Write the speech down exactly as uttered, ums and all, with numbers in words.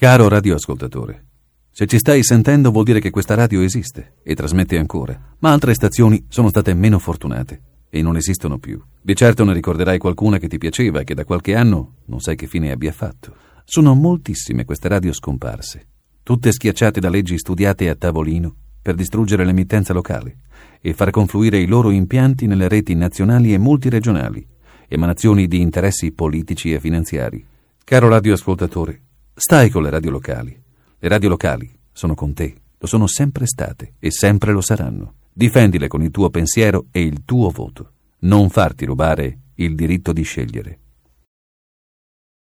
Caro radioascoltatore, se ci stai sentendo vuol dire che questa radio esiste e trasmette ancora, ma altre stazioni sono state meno fortunate e non esistono più. Di certo ne ricorderai qualcuna che ti piaceva e che da qualche anno non sai che fine abbia fatto. Sono moltissime queste radio scomparse, tutte schiacciate da leggi studiate a tavolino per distruggere l'emittenza locale e far confluire i loro impianti nelle reti nazionali e multiregionali, emanazioni di interessi politici e finanziari. Caro radioascoltatore, stai con le radio locali. Le radio locali sono con te, lo sono sempre state e sempre lo saranno. Difendile con il tuo pensiero e il tuo voto. Non farti rubare il diritto di scegliere.